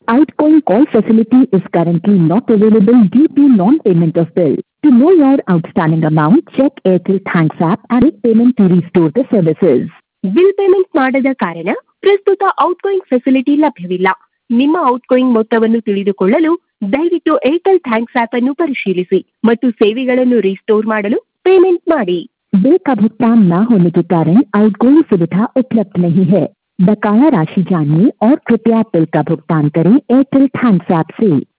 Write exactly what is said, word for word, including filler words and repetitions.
Outgoing call facility is currently not available due to non-payment of bill. To know your outstanding amount, check Airtel Thanks app and make payment to restore the services. Bill payment ಮಾಡದ ಕಾರಣ ಪ್ರಸ್ತುತ outgoing facility ಲಭ್ಯವಿಲ್ಲ. ನಿಮ್ಮ outgoing ಮೊತ್ತವನ್ನು ತಿಳಿದುಕೊಳ್ಳಲು ದಯವಿಟ್ಟು Airtel thanks app ಅನ್ನು ಪರಿಶೀಲಿಸಿ ಮತ್ತು ಸೇವೆಗಳನ್ನು ರಿಸ್ಟೋರ್ ಮಾಡಲು पेमेंट ಮಾಡಿ. बिल का भुगतान न होने के कारण आउटगोइंग सुविधा उपलब्ध नहीं है. बकाया राशि जानिए और कृपया बिल का भुगतान करें एयरटेल थैंक्स ऐप से.